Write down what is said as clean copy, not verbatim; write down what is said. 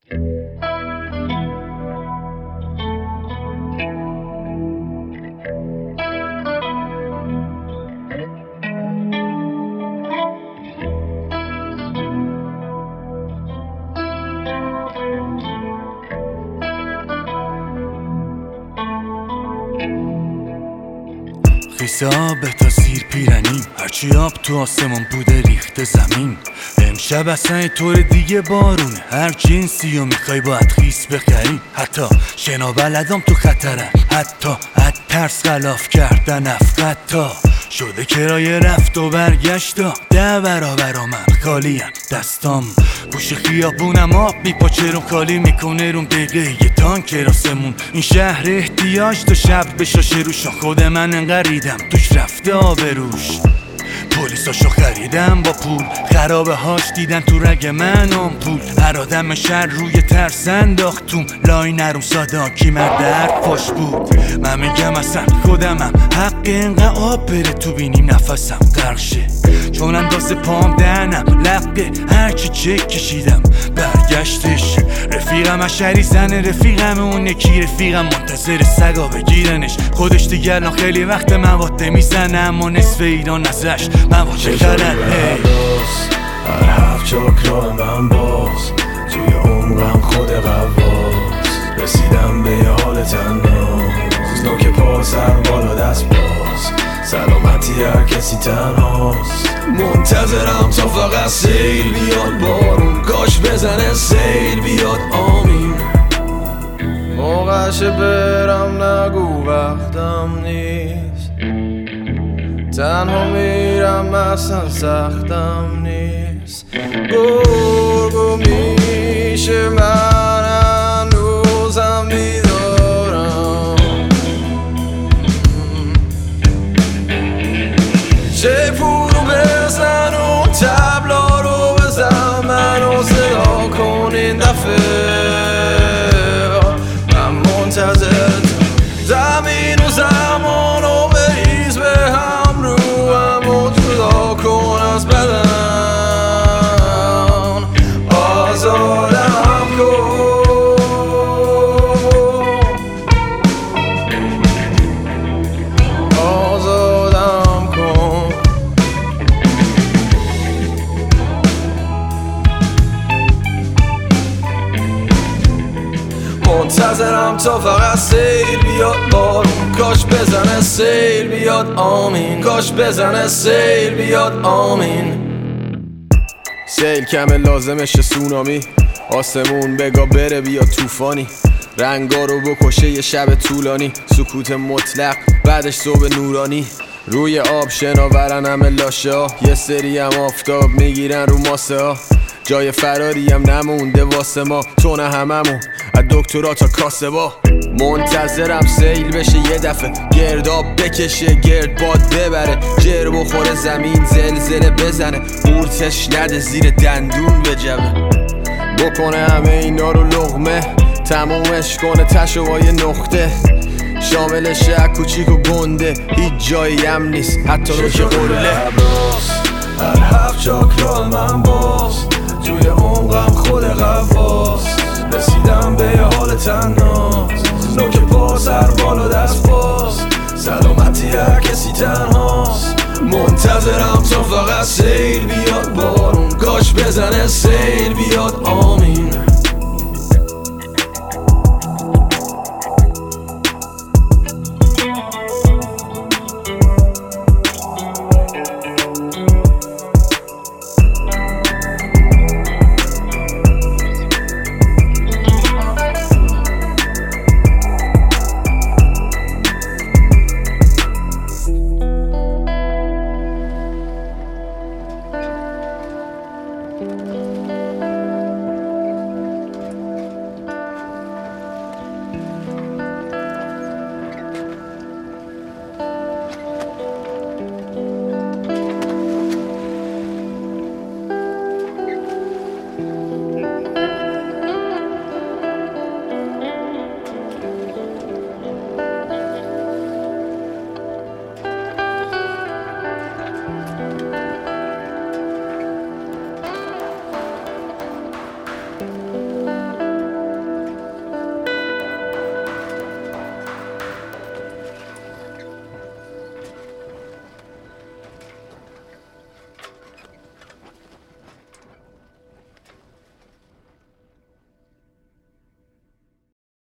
خیسه آبه تا زیر پیرنی، هرچی آب تو آسمون بوده ریخته زمین. امشب اصلا یه طور دیگه بارونه، هر جنسی رو میخوای باید خیس بخری. حتی شنا بلدام تو خطرن، حتی از ترس خلاف کردن افقتا شده کرایه رفت و برگشتا. 10 برابر من خالیم دستام، گوش خیابونم آب میپاچه روم، خالی میکنه روم دقیقه یه تانک راسمون. این شهر احتیاج تو شب بشاشه روش، خود من انقدر ریدم توش رفته آبروش. پلیساشو خریدم با پول، خرابه هاش دیدن تو رگ من پول. هر آدم شهر روی ترس انداختوم، لای نروم ساداکی مرد حرفاش بود. من میگم اصلا خودمم حق اینقدر آب بره تو بینیم نفسم غرق شه، چون اندازه پام دهنم لقه هرچی چک کشیدم برگشتش. رفیقم اشری زنه، رفیقم اون یکی رفیقم منتظر سگا بگیرنش. خودش دیگر الان خیلی وقت مواده میزنه، اما نصف ایران ازش مواده خرن. هر هفت چاکرا من باز توی عمرم خود قواز، رسیدم به یه حال تناز، نوک پا سر بالا دست باز، سلامتی هر کسی تنهاست. منتظرم تا فقط سیل بیاد، بارون کاش بزنه سیل بیاد آمین. موقعش برم نگو وقتم نیست، تنها میرم اصلا سختم نیست. گرگو میشه من هنوزم بیدارم، چه پولو بزن و تبلا رو بزن، منو صدا کن این دفعه. من منتظرتم زمین و زمان و بریز به هم رو هم جدا کن از بدن، آزادم کن، آزادم کن. منتظرم تا فقط سیل بیاد، بارون کاش بزنه سیل بیاد آمین، کاش بزنه سیل بیاد آمین. سیل کمه لازمشه سونامی، آسمون بگا بره بیا توفانی، رنگا رو بکشه یه شب طولانی، سکوت مطلق بعدش صبح نورانی. روی آب شناورن همه لاشه ها، یه سری هم آفتاب میگیرن رو ماسه ها. جای فراری هم نمونده واسه ما، تو نه هممون از دکترا تا کاسبا. منتظرم سیل بشه یه دفعه، گرداب بکشه گرد باد ببره، جر بخوره زمین زلزله بزنه، قورتش نده زیر دندون بجبه. بکنه همه اینا رو لقمه، تمومش کنه تشو با یه نقطه، شامل شهر کوچیک و گنده، هیچ جایی هم نیست حتی رو که قله. هر هفت چاکرا من باز توی عمقم خود قواز، رسیدم به یه حال تناز، نوک پا سر بالا دست باز، سلامتی هر کسی تنهاست. منتظرم تا فقط سیل بیاد، بارون کاش بزنه سیل بیاد آمین.